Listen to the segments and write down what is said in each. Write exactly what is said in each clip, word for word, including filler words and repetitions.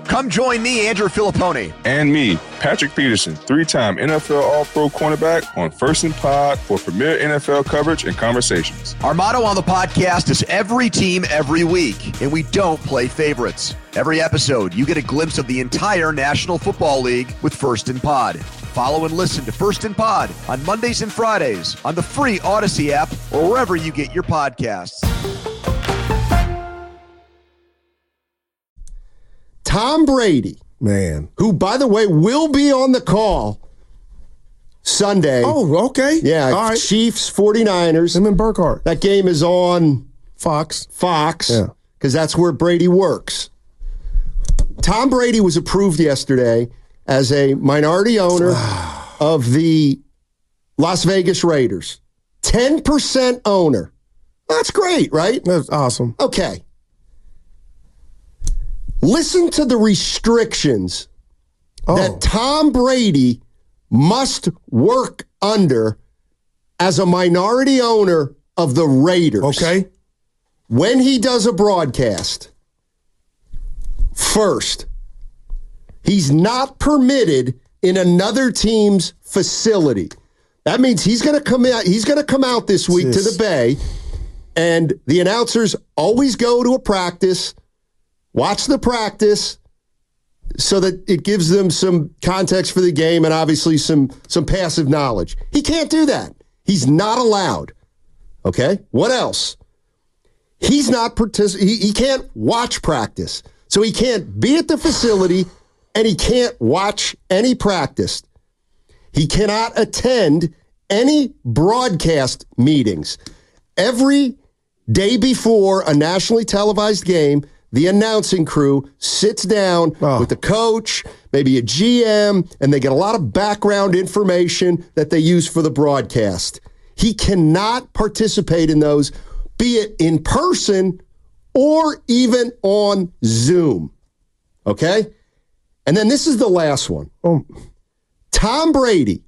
Come join me, Andrew Filipponi. And me, Patrick Peterson, three-time N F L All-Pro cornerback on First and Pod for premier N F L coverage and conversations. Our motto on the podcast is every team, every week, and we don't play favorites. Every episode, you get a glimpse of the entire National Football League with First and Pod. Follow and listen to First and Pod on Mondays and Fridays on the free Odyssey app or wherever you get your podcasts. Tom Brady, man, who, by the way, will be on the call Sunday. Oh, okay. Yeah, all right. Chiefs, forty-niners. Him and Burkhardt. That game is on Fox. Fox, Yeah. because that's where Brady works. Tom Brady was approved yesterday as a minority owner of the Las Vegas Raiders. ten percent owner. That's great, right? That's awesome. Okay. Listen to the restrictions Oh. that Tom Brady must work under as a minority owner of the Raiders. Okay. When he does a broadcast, first, he's not permitted in another team's facility. That means he's going to come out. He's going to come out this week Yes. to the Bay, and the announcers always go to a practice, watch the practice, so that it gives them some context for the game and obviously some some passive knowledge. He can't do that. He's not allowed. Okay? What else? He's not partic- he, he can't watch practice. So he can't be at the facility and he can't watch any practice. He cannot attend any broadcast meetings. Every day before a nationally televised game, the announcing crew sits down Oh. with the coach, maybe a G M, and they get a lot of background information that they use for the broadcast. He cannot participate in those, be it in person or even on Zoom. Okay? And then this is the last one. Oh. Tom Brady,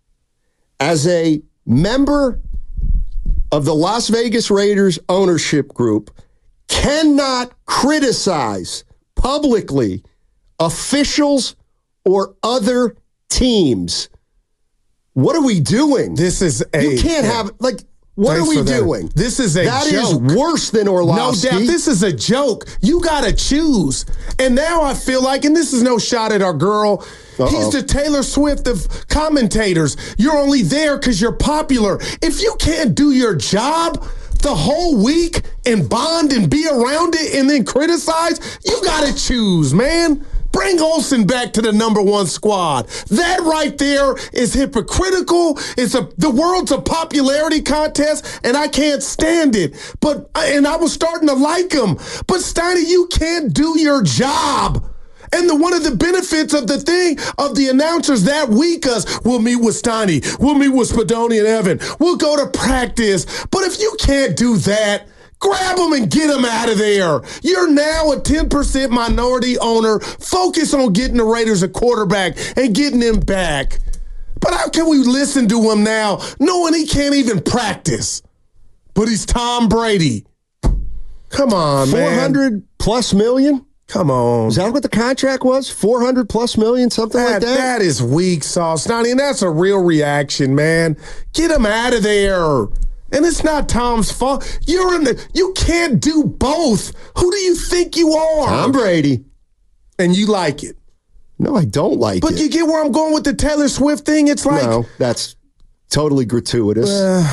as a member of the Las Vegas Raiders ownership group, cannot criticize publicly officials or other teams. What are we doing? This is a. You can't have, like, what Thanks are we for that. doing? This is a That joke. is worse than No Orlovsky. doubt. This is a joke. You got to choose. And now I feel like, and this is no shot at our girl, Uh-oh. he's the Taylor Swift of commentators. You're only there because you're popular. If you can't do your job the whole week and bond and be around it and then criticize, you got to choose, man. Bring Olsen back to the number one squad. That right there is hypocritical. It's a the world's a popularity contest, and I can't stand it. But and I was starting to like him. But Steiny, you can't do your job. And the, one of the benefits of the thing of the announcers that week is we'll meet with Steiny, we'll meet with Spadoni and Evan, we'll go to practice. But if you can't do that, grab them and get them out of there. You're now a ten percent minority owner. Focus on getting the Raiders a quarterback and getting him back. But how can we listen to him now knowing he can't even practice? But he's Tom Brady. Come on, man. four hundred plus million? Come on. Is that what the contract was? four hundred plus million, something That, like that? that is weak sauce, Donnie, and that's a real reaction, man. Get him out of there. And it's not Tom's fault. You're in the. You can't do both. Who do you think you are? Tom Brady. And you like it. No, I don't like But it. you get where I'm going with the Taylor Swift thing? It's like, no, that's totally gratuitous.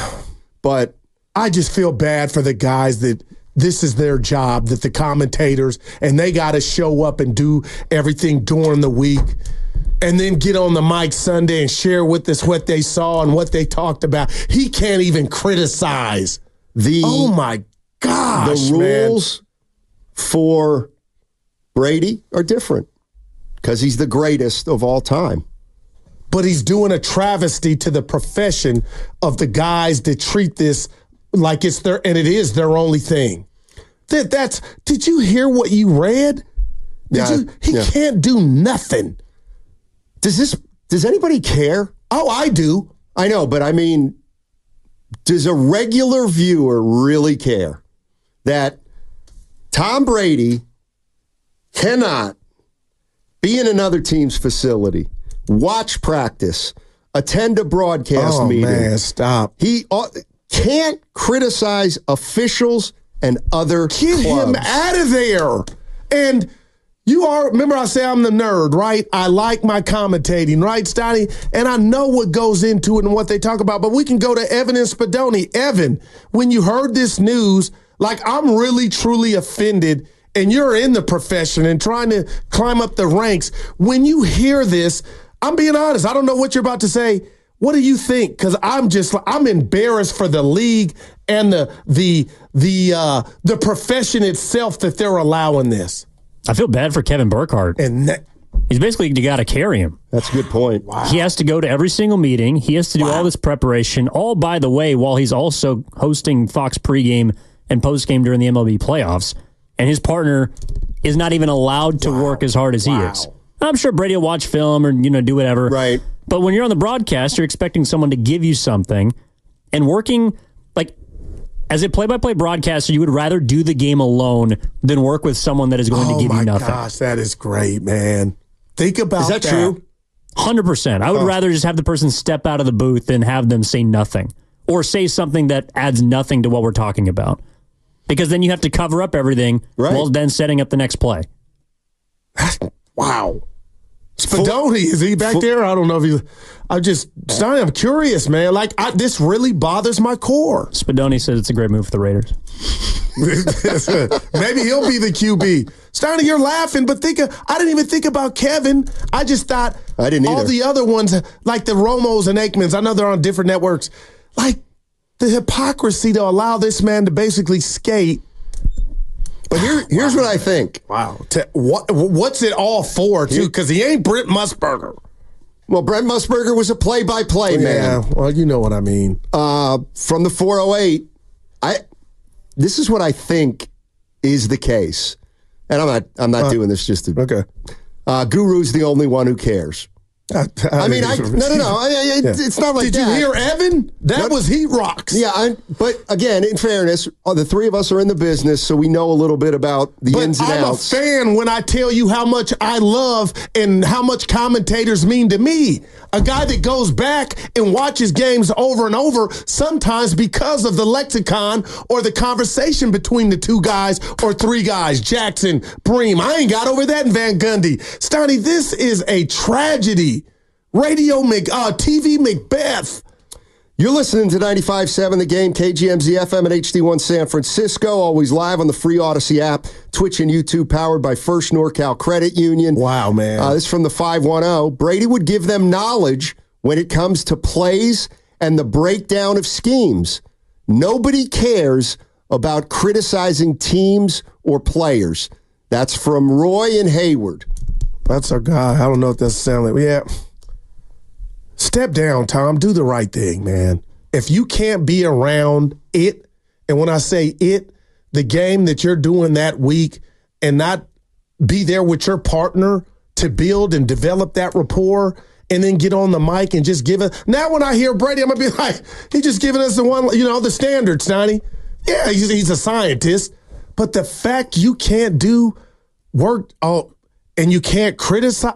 but I just feel bad for the guys that this is their job, that the commentators, and they got to show up and do everything during the week and then get on the mic Sunday and share with us what they saw and what they talked about. He can't even criticize. the Oh, my gosh, the man. rules for Brady are different because he's the greatest of all time. But he's doing a travesty to the profession of the guys that treat this like it's their, and it is their only thing. That that's. Did you hear what you read? Did Yeah, you? He yeah. can't do nothing. Does this? Does anybody care? Oh, I do. I know, but I mean, does a regular viewer really care that Tom Brady cannot be in another team's facility, watch practice, attend a broadcast oh, meeting. Man, stop. He uh, can't criticize officials and other Get clubs. him out of there. And you are, remember I say I'm the nerd, right? I like my commentating, right, Stoney? And I know what goes into it and what they talk about, but we can go to Evan and Spadoni. Evan, when you heard this news, like I'm really, truly offended, and you're in the profession and trying to climb up the ranks. When you hear this, I'm being honest, I don't know what you're about to say. What do you think? Because I'm just, I'm embarrassed for the league and the the the uh, the profession itself that they're allowing this. I feel bad for Kevin Burkhardt. And that, He's basically, you got to carry him. That's a good point. Wow. He has to go to every single meeting. He has to do Wow. all this preparation, all by the way, while he's also hosting Fox pregame and postgame during the M L B playoffs. And his partner is not even allowed to Wow. work as hard as Wow. he is. I'm sure Brady will watch film or, you know, do whatever. Right. But when you're on the broadcast, you're expecting someone to give you something. And working, like, as a play-by-play broadcaster, you would rather do the game alone than work with someone that is going oh to give my you nothing. gosh, that is great, man. Think about Is that true? one hundred percent. I would Oh. rather just have the person step out of the booth than have them say nothing or say something that adds nothing to what we're talking about. Because then you have to cover up everything Right. while then setting up the next play. Wow. Spadoni, is he back there? I don't know if he. I just, Stoney, I'm curious, man. Like, I, this really bothers my core. Spadoni says it's a great move for the Raiders. Maybe he'll be the Q B. Stoney, you're laughing, but think of, I didn't even think about Kevin. I just thought I didn't all either. the other ones, like the Romos and Aikmans, I know they're on different networks. Like, the hypocrisy to allow this man to basically skate. But here, here's what I think. Wow. To, what, what's it all for, too? Because he ain't Brent Musburger. Well, Brent Musburger was a play-by-play man. Yeah, well, you know what I mean. Uh, from the four oh eight, I. This is what I think is the case, and I'm not. I'm not Uh, doing this just to. Okay. Uh, Guru's the only one who cares. I, I mean, I no, no, no. I, I, it, It's not like Did that. you hear Evan? That No. was Heat Rocks. Yeah, I, but again, in fairness, uh, the three of us are in the business, so we know a little bit about the But ins and I'm outs. a fan when I tell you how much I love and how much commentators mean to me. A guy that goes back and watches games over and over, sometimes because of the lexicon or the conversation between the two guys or three guys, Jackson, Bream. I ain't got over that in Van Gundy. Stoney, this is a tragedy. Radio Mc, uh, T V Macbeth. You're listening to ninety-five point seven The Game, K G M Z F M and H D one San Francisco, always live on the free Odyssey app, Twitch and YouTube, powered by First NorCal Credit Union. Wow, man. Uh, this is from the five one zero. Brady would give them knowledge when it comes to plays and the breakdown of schemes. Nobody cares about criticizing teams or players. That's from Roy and Hayward. That's our guy. I don't know if that's sound like, yeah. Step down, Tom. Do the right thing, man. If you can't be around it, and when I say it, the game that you're doing that week, and not be there with your partner to build and develop that rapport, and then get on the mic and just give it. Now, when I hear Brady, I'm gonna be like, he's just giving us the one, you know, the standard, Stoney. Yeah, he's, he's a scientist, but the fact you can't do work, oh, and you can't criticize.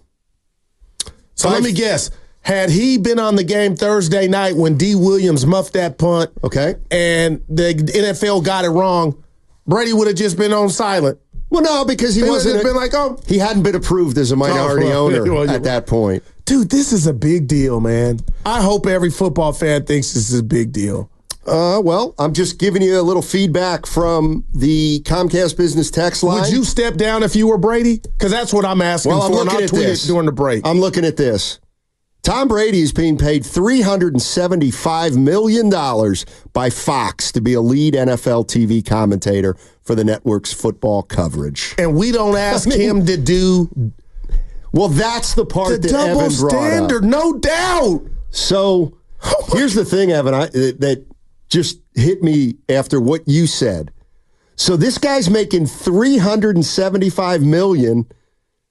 So let me guess. Had he been on the game Thursday night when D. Williams muffed that punt, Okay. and the N F L got it wrong, Brady would have just been on silent. Well, no, because he He would wasn't. have a- been like, oh, he hadn't been approved as a minority Oh, well, owner well, you're at that point. dude, this is a big deal, man. I hope every football fan thinks this is a big deal. Uh, well, I'm just giving you a little feedback from the Comcast Business text line. Would you step down if you were Brady? Because that's what I'm asking Well, I'm for, and looking I'll at tweet this. it during the break. I'm looking at this. Tom Brady is being paid three hundred seventy-five million dollars by Fox to be a lead N F L T V commentator for the network's football coverage. and we don't ask I mean- him to do Well, that's the part the that double Evan brought standard, up. no doubt. So here's the thing, Evan, I, that just hit me after what you said. So this guy's making three hundred seventy-five million dollars,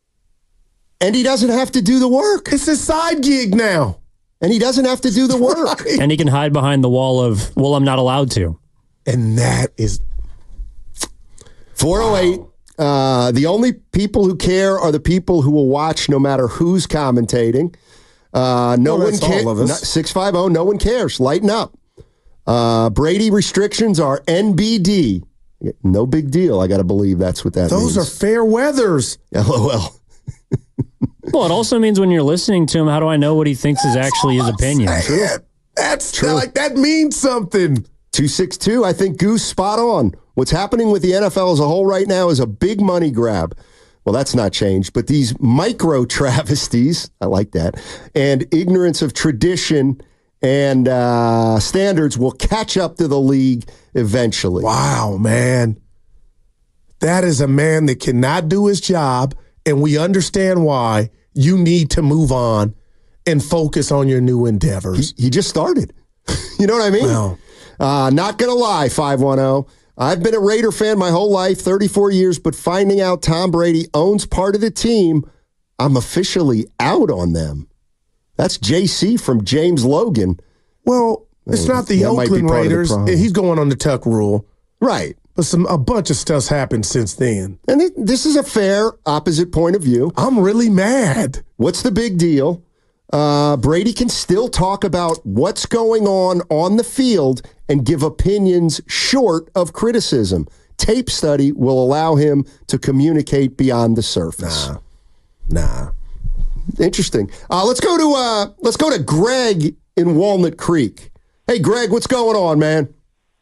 and he doesn't have to do the work. It's a side gig now. And he doesn't have to do the work. And he can hide behind the wall of, well, I'm not allowed to. And that is four oh eight, Uh, the only people who care are the people who will watch no matter who's commentating. Uh, no Well, one that's cares. all of us. six five zero, no one cares. Lighten up. Uh, Brady restrictions are N B D. No big deal. I got to believe that's what that Those means. are fair weathers. LOL. Well, it also means when you're listening to him, how do I know what he thinks is actually his opinion? True. That's true. Like that means something. two six two, I think Goose spot on. What's happening with the N F L as a whole right now is a big money grab. Well, that's not changed, but these micro travesties, I like that, and ignorance of tradition and uh, standards will catch up to the league eventually. Wow, man. That is a man that cannot do his job, and we understand why. You need to move on and focus on your new endeavors. He, he just started. You know what I mean? Wow. Uh, not going to lie, five one zero. I've been a Raider fan my whole life, thirty-four years, but finding out Tom Brady owns part of the team, I'm officially out on them. That's J C from James Logan. Well, it's not the That might be Oakland part of the Raiders. problem. He's going on the Tuck rule. Right. But some a bunch of stuff's happened since then. And it, this is a fair opposite point of view. I'm really mad. What's the big deal? Uh, Brady can still talk about what's going on on the field and give opinions short of criticism. Tape study will allow him to communicate beyond the surface. Nah. Nah. Interesting. Uh, let's go to uh, let's go to Greg in Walnut Creek. Hey, Greg, what's going on, man?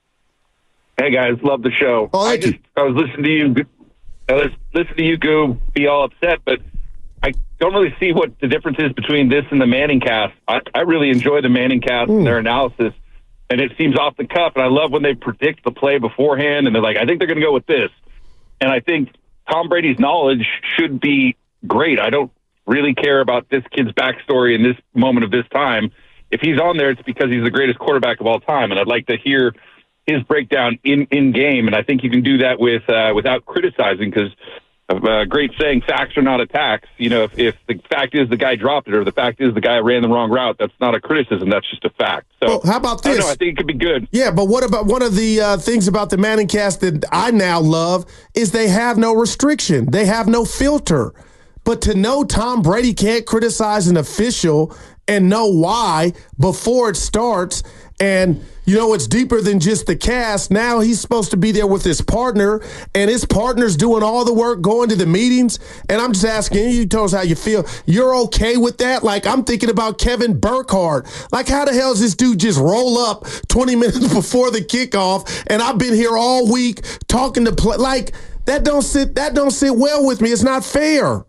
Hey guys, love the show. Oh, thank I just you. I was listening to you. I was listening to you go be all upset, but I don't really see what the difference is between this and the Manning cast. I, I really enjoy the Manning cast Mm. and their analysis, and it seems off the cuff. And I love when they predict the play beforehand, and they're like, "I think they're going to go with this." And I think Tom Brady's knowledge should be great. I don't really care about this kid's backstory in this moment of this time. If he's on there, it's because he's the greatest quarterback of all time, and I'd like to hear his breakdown in, in game, and I think you can do that with uh, without criticizing, because a uh, great saying, facts are not attacks. You know, if, if the fact is the guy dropped it, or the fact is the guy ran the wrong route, that's not a criticism, that's just a fact. So Well, how about I don't this? know, I think it could be good. Yeah, but what about one of the uh, things about the Manning cast that I now love is they have no restriction. They have no filter. But to know Tom Brady can't criticize an official and know why before it starts, and you know it's deeper than just the cast. Now he's supposed to be there with his partner, and his partner's doing all the work, going to the meetings. And I'm just asking you, tell us how you feel. You're okay with that? Like, I'm thinking about Kevin Burkhardt. Like, how the hell does this dude just roll up twenty minutes before the kickoff? And I've been here all week talking to play. Like, that don't sit. That don't sit well with me. It's not fair.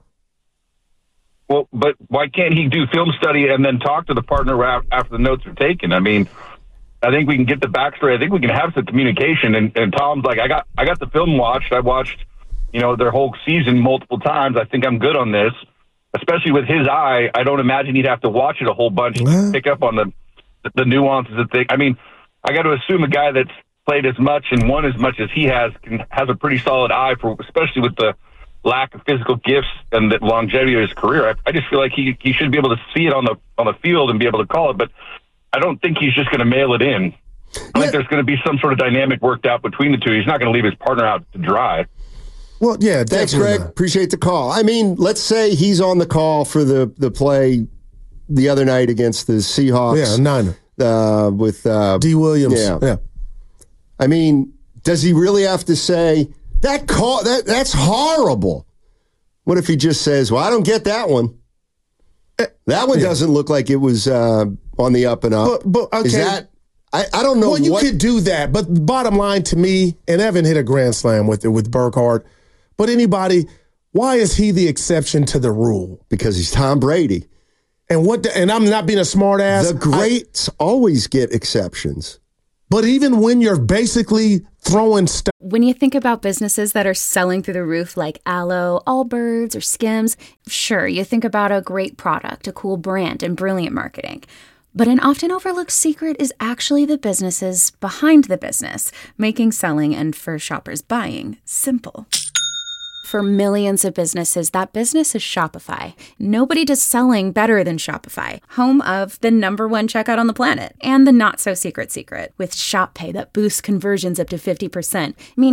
Well, but why can't he do film study and then talk to the partner after the notes are taken? I mean, I think we can get the backstory. I think we can have some communication. And, and Tom's like, I got, I got the film watched. I watched, you know, their whole season multiple times. I think I'm good on this, especially with his eye. I don't imagine he'd have to watch it a whole bunch to pick up on the, the nuances of things. I mean, I got to assume a guy that's played as much and won as much as he has can, has a pretty solid eye for, especially with the lack of physical gifts and the longevity of his career. I, I just feel like he, he should be able to see it on the, on the field and be able to call it. But I don't think he's just going to mail it in. I Yeah. think there's going to be some sort of dynamic worked out between the two. He's not going to leave his partner out to dry. Well, yeah, Thanks, definitely Greg. not. Appreciate the call. I mean, let's say he's on the call for the, the play the other night against the Seahawks. Yeah, Niner. Uh, with uh, D. Williams. Yeah. yeah. I mean, does he really have to say that call? That that's horrible. What if he just says, "Well, I don't get that one. That one Yeah. doesn't look like it was uh, on the up and up." But, but okay. Is that? I, I don't know. Well, you what, could do that, but bottom line to me, and Evan hit a grand slam with it with Burkhardt. But anybody, why is he the exception to the rule? because he's Tom Brady. And what? The, and I'm not being a smart ass. The greats always get exceptions. But even when you're basically throwing stuff. When you think about businesses that are selling through the roof like Aloe, Allbirds, or Skims, sure, you think about a great product, a cool brand, and brilliant marketing. But an often overlooked secret is actually the businesses behind the business, making selling and for shoppers buying simple. For millions of businesses, that business is Shopify. Nobody does selling better than Shopify, home of the number one checkout on the planet and the not-so-secret secret with Shop Pay that boosts conversions up to fifty percent, meaning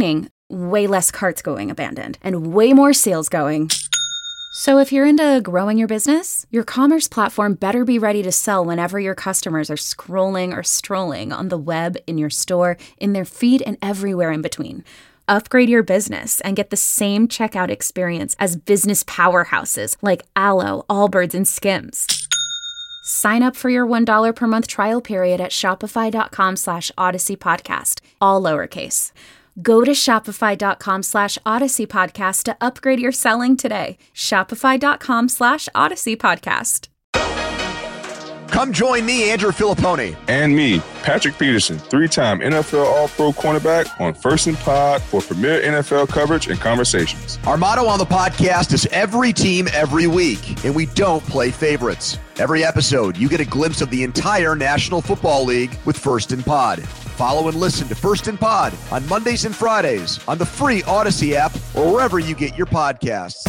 way less carts going abandoned, and way more sales going. So if you're into growing your business, your commerce platform better be ready to sell whenever your customers are scrolling or strolling on the web, in your store, in their feed, and everywhere in between. Upgrade your business and get the same checkout experience as business powerhouses like Alo, Allbirds, and Skims. Sign up for your one dollar per month trial period at shopify.com slash Odyssey Podcast, all lowercase. Go to shopify.com slash Odyssey Podcast to upgrade your selling today. Shopify.com slash Odyssey Podcast. Come join me, Andrew Filippone. And me, Patrick Peterson, three-time N F L All-Pro cornerback on First and Pod for premier N F L coverage and conversations. Our motto on the podcast is every team, every week, and we don't play favorites. Every episode, you get a glimpse of the entire National Football League with First and Pod. Follow and listen to First and Pod on Mondays and Fridays on the free Odyssey app or wherever you get your podcasts.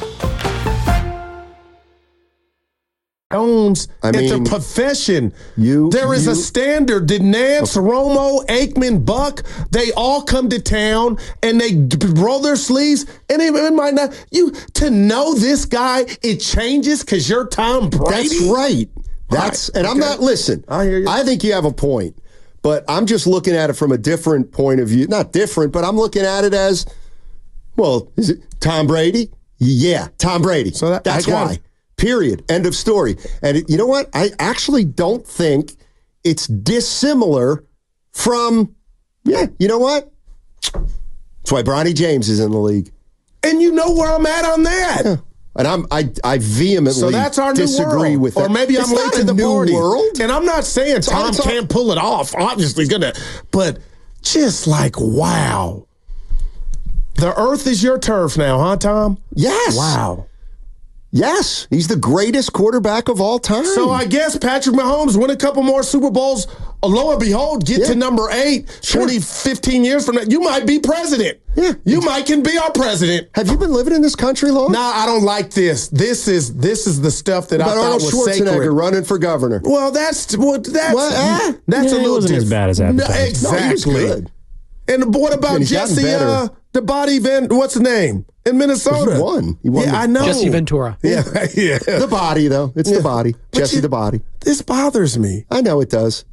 Owns I mean, it's a profession. You, there is you, a standard. Did Nance, okay. Romo, Aikman, Buck, they all come to town and they d- roll their sleeves. And it, it might not, you, to know this guy, it changes because you're Tom Brady. That's right. That's, right. And okay. I'm not, listen, I hear you. I think you have a point, but I'm just looking at it from a different point of view. Not different, but I'm looking at it as, well, is it Tom Brady? Yeah, Tom Brady. So that, that's why. It. Period. End of story. And it, you know what? I actually don't think it's dissimilar from, yeah, you know what? That's why Bronny James is in the league. And you know where I'm at on that. Yeah. And I'm, I I vehemently so that's our disagree new world. with that. Or maybe I'm it's late to the new party. World. And I'm not saying it's Tom all, can't pull it off. Obviously, gonna. But just like, wow. The earth is your turf now, huh, Tom? Yes. Wow. Yes, he's the greatest quarterback of all time. So I guess Patrick Mahomes win a couple more Super Bowls. Lo and behold, get yeah. to number eight, sure. twenty, fifteen years from now. You might be president. Yeah. You might can be our president. Have you been living in this country long? Nah, I don't like this. This is this is the stuff that but I thought Arnold was Schwarzenegger sacred. running for governor. Well, that's what that's what, eh? that's yeah, a little it wasn't different. as bad as advertised. No, exactly. No, he was good. And what about Jesse, uh, the body Van, what's his name? In Minnesota. He won. He won yeah, the, I know. Jesse Ventura. Yeah, yeah. The body, though. It's yeah. the body. But Jesse you, the body. This bothers me. I know it does.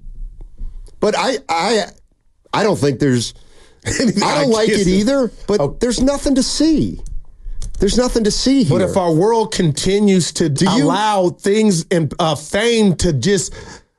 But I I, I don't think there's... I don't I like it either, but oh. there's nothing to see. There's nothing to see here. But if our world continues to Do allow you, things and uh, fame to just...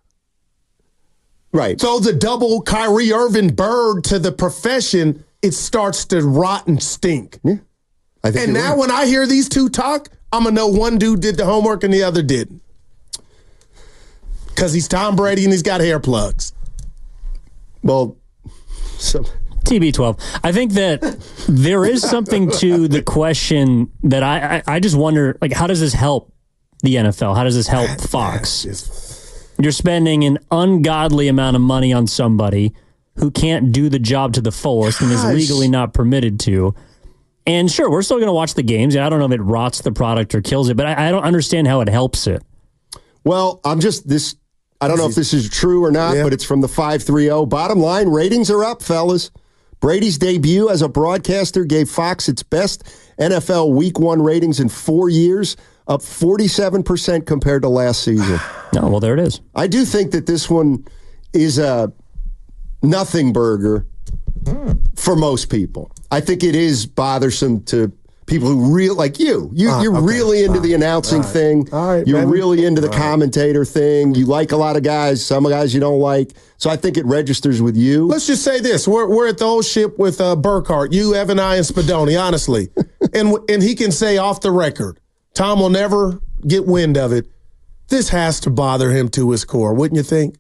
Right. So the double Kyrie Irving bird to the profession, it starts to rot and stink. Yeah. I think and now right. when I hear these two talk, I'm going to know one dude did the homework and the other didn't. Because he's Tom Brady and he's got hair plugs. Well, so... T B twelve. I think that there is something to the question that I, I, I just wonder, like, how does this help the N F L? How does this help Fox? You're spending an ungodly amount of money on somebody who can't do the job to the fullest Gosh. and is legally not permitted to. And sure, we're still going to watch the games. I don't know if it rots the product or kills it, but I, I don't understand how it helps it. Well, I'm just this. I don't know if this is true or not, yeah. but it's from the five three oh. Bottom line, ratings are up, fellas. Brady's debut as a broadcaster gave Fox its best N F L Week One ratings in four years, up forty-seven percent compared to last season. Oh, well, there it is. I do think that this one is a nothing burger mm. for most people. I think it is bothersome to people who really, like you. you uh, you're okay. really into All the announcing right. thing. Right, you're baby. really into the All commentator right. thing. You like a lot of guys, some guys you don't like. So I think it registers with you. Let's just say this. We're we're at the old ship with uh, Burkhardt, you, Evan, I, and Spadoni, honestly. and and he can say off the record, Tom will never get wind of it. This has to bother him to his core, wouldn't you think?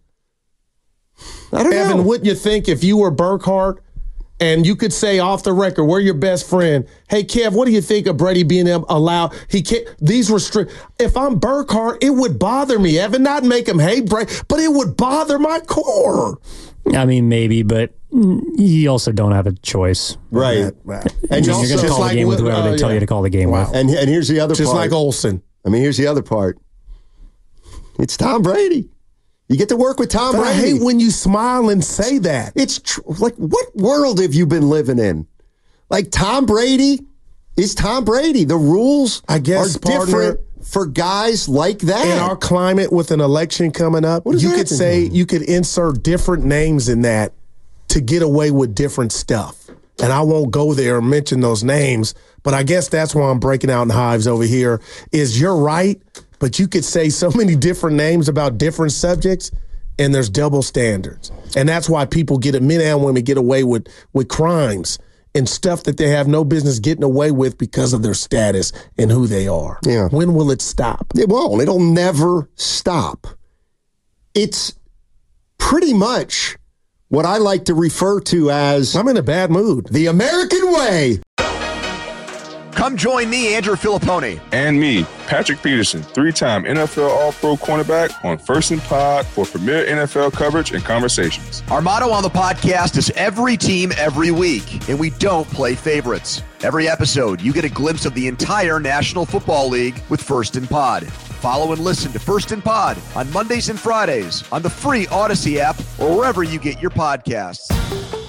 I don't Evan, know. wouldn't you think if you were Burkhardt and you could say off the record, we're your best friend, hey, Kev, what do you think of Brady being allowed? He can't, these restrict. If I'm Burkhardt, it would bother me, Evan, not make him hate Brady, but it would bother my core. I mean, maybe, but you also don't have a choice. Right. right. And you're going to call like, the game with whoever uh, they tell yeah. you to call the game wow. with. And, and here's the other Just part. Just like Olsen. I mean, here's the other part. It's Tom Brady. You get to work with Tom but Brady. I hate when you smile and say that. It's tr- like, what world have you been living in? Like Tom Brady is Tom Brady. The rules I guess, are partner, different for guys like that. In our climate with an election coming up, What does you that could mean? say you could insert different names in that to get away with different stuff. And I won't go there and mention those names, but I guess that's why I'm breaking out in hives over here is you're right, but you could say so many different names about different subjects and there's double standards. And that's why people get, men and women get away with, with crimes and stuff that they have no business getting away with because of their status and who they are. Yeah. When will it stop? It won't. It'll never stop. It's pretty much what I like to refer to as I'm in a bad mood. the American way. Come join me, Andrew Filipponi. And me, Patrick Peterson, three-time N F L All-Pro cornerback on First and Pod for premier N F L coverage and conversations. Our motto on the podcast is every team, every week, and we don't play favorites. Every episode, you get a glimpse of the entire National Football League with First and Pod. Follow and listen to First and Pod on Mondays and Fridays on the free Odyssey app or wherever you get your podcasts.